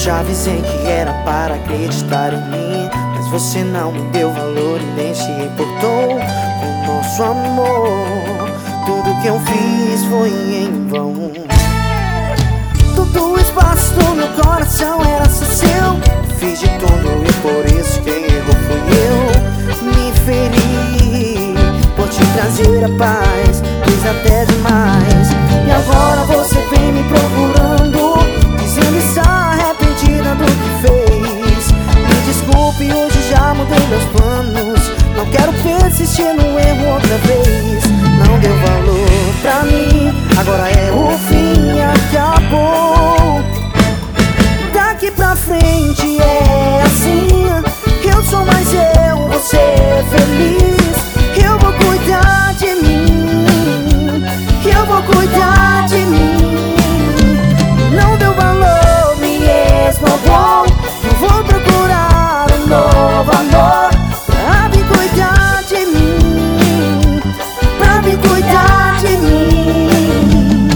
te avisei que era para acreditar em mim, mas você não me deu valor e nem se importou com o nosso amor. Tudo que eu fiz foi em vão. Todo o espaço do meu coração era só seu. Fiz de tudo e por isso quem errou fui eu. Me feri por te trazer a paz, fiz até demais. E agora você vem me procurando, dizendo está arrependida do que fez. Me desculpe, hoje já mudei meus planos. Não quero persistir no erro outra vez. Não deu valor pra mim, agora é o fim, acabou. Daqui pra frente é assim. Eu sou mais eu, você é feliz. Eu vou cuidar de mim, eu vou cuidar de mim. Não deu valor, me esmagou. Eu vou procurar um novo amor pra me cuidar de mim, pra me cuidar de mim.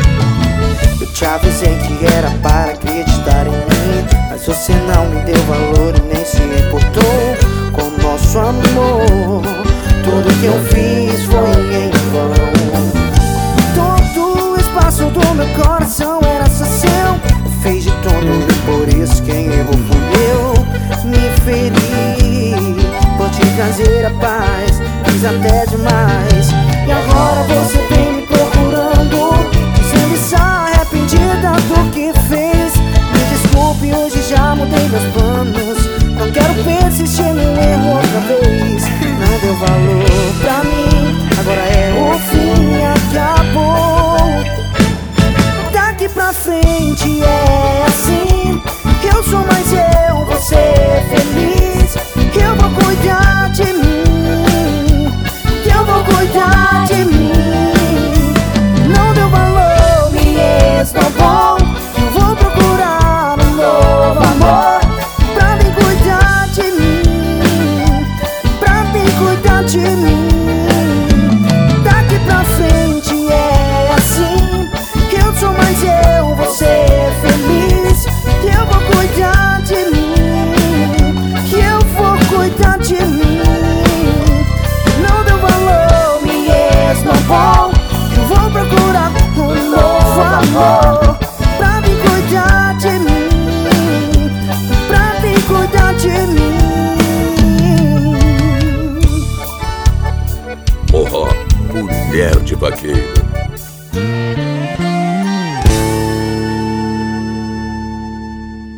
Eu te avisei que era para acreditar em mim, mas você não me deu valor e nem se importou com o nosso amor. Tudo que eu fiz foi em vão. Todo o espaço do meu coração era só seu. Fez de tudo e por isso quem errou fui eu. Me feri por te trazer a paz, fiz até demais. E agora você vem me procurando, dizendo está arrependida do que fez. Me desculpe, hoje já mudei meus planos. Não quero persistir no erro outra vez. Não deu valor pra mim, agora é o fim, acabou. Daqui pra frente é assim. Eu sou mais eu, você é feliz. Eu vou cuidar de mim, eu vou cuidar de mim. Não deu valor, me esnobou. Eu vou procurar um novo amor pra me cuidar de mim, pra me cuidar de mim. Daqui pra frente é assim. Eu sou mais eu, você é feliz. Eu vou cuidar de mim, eu vou cuidar de mim. Não deu valor, me esnobou. Eu vou procurar um novo amor pra me cuidar de mim, pra me cuidar de mim. Mulher de Vaqueiro.